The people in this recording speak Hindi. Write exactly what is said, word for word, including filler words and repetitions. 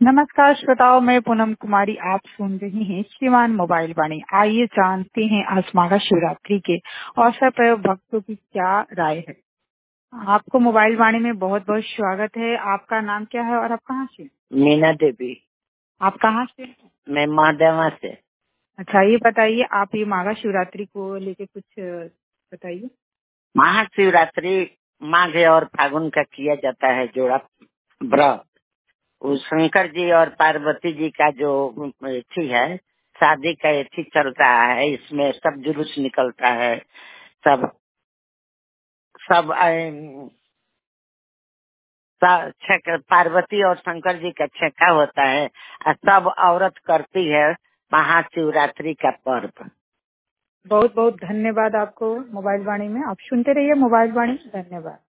नमस्कार श्रोताओं, मैं पूनम कुमारी। आप सुन रही हैं श्रीमान मोबाइल वाणी। आइए जानते हैं आज महा शिवरात्रि के अवसर पर भक्तों की क्या राय है। आपको मोबाइल वाणी में बहुत बहुत स्वागत है। आपका नाम क्या है और आप कहाँ से? मीना देवी। आप कहाँ से? मैं महादेवा से। अच्छा, ये बताइए आप ये महा शिवरात्रि को लेके कुछ बताइए। महाशिवरात्रि माघ और फागुन का किया जाता है जोड़ा व्रत। उस शंकर जी और पार्वती जी का जो एथी है, शादी का एथी चल रहा है। इसमें सब जुलूस निकलता है, सब सब अम, सा- छक- पार्वती और शंकर जी का छेका होता है और सब औरत करती है महाशिवरात्रि का पर्व। बहुत बहुत धन्यवाद आपको मोबाइल वाणी में। आप सुनते रहिए मोबाइल वाणी। धन्यवाद।